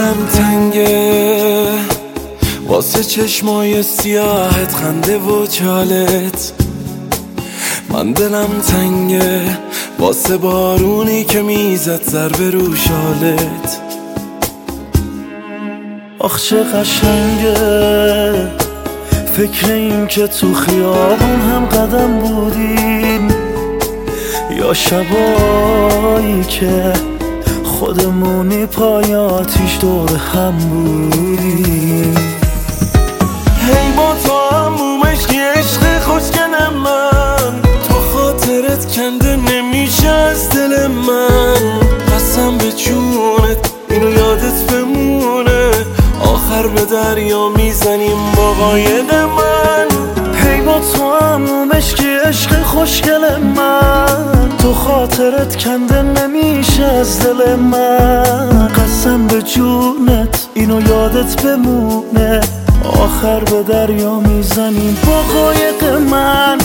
دلم تنگه واسه چشمای سیاهت، خنده و چالت. من دلم تنگه واسه بارونی که میزد ضربه رو شالت. آخ چه قشنگه فکر این که تو خیابون هم قدم بودیم، یا شبایی که خودمونی پای آتیش دور هم بودیم. هی با تو همومش یه عشق خوشگل من، تو خاطرت کنده نمیشه از دل من. قسم به جونت اینو یادت بمونه، آخر به دریا میزنیم با قایق من. هی با تو همومش که عشق خوشگل من، تو خاطرت کنده نمیشه از دل من. قسم به جونت اینو یادت بمونه، آخر به دریا میزنیم با قایق من.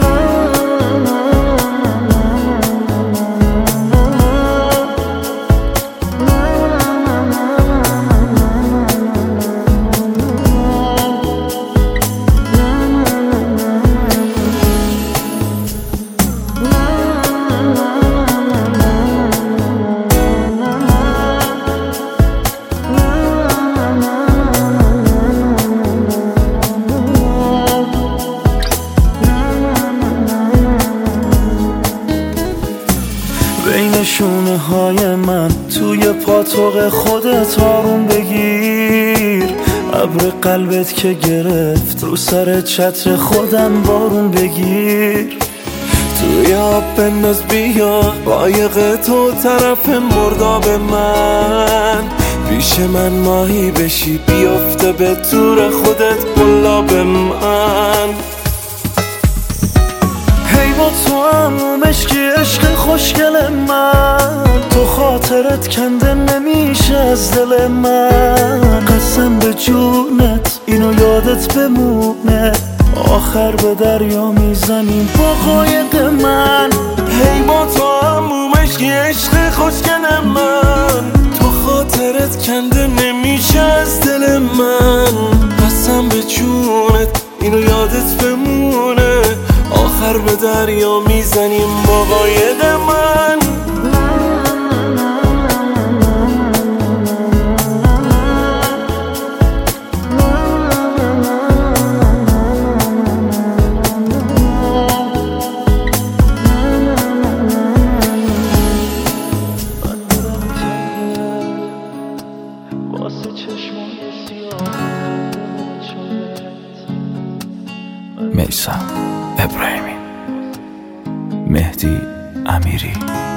بین شونه های من توی پاتوق خودت آروم بگیر. ابر قلبت که گرفت رو سر چتر خودم بارون بگیر. توی آب بنداز بیا قایق تو طرف مرداب من، پیش من ماهی بشی بیفته به تور خودت قلاب من. هی با تو همومش که عشق خوشگل من، تو خاطرت کنده نمیشه از دل من. قسم به جونت اینو یادت بمونه، آخر به دریا میزنیم با قایق من. هی با تو همومش یه عشق خوشگل من، تو خاطرت کنده نمیشه از دل من. قسم به جونت اینو یادت بمونه، آخر به دریا میزنیم با قایق من. میثم ابراهیمی، مهدی امیری.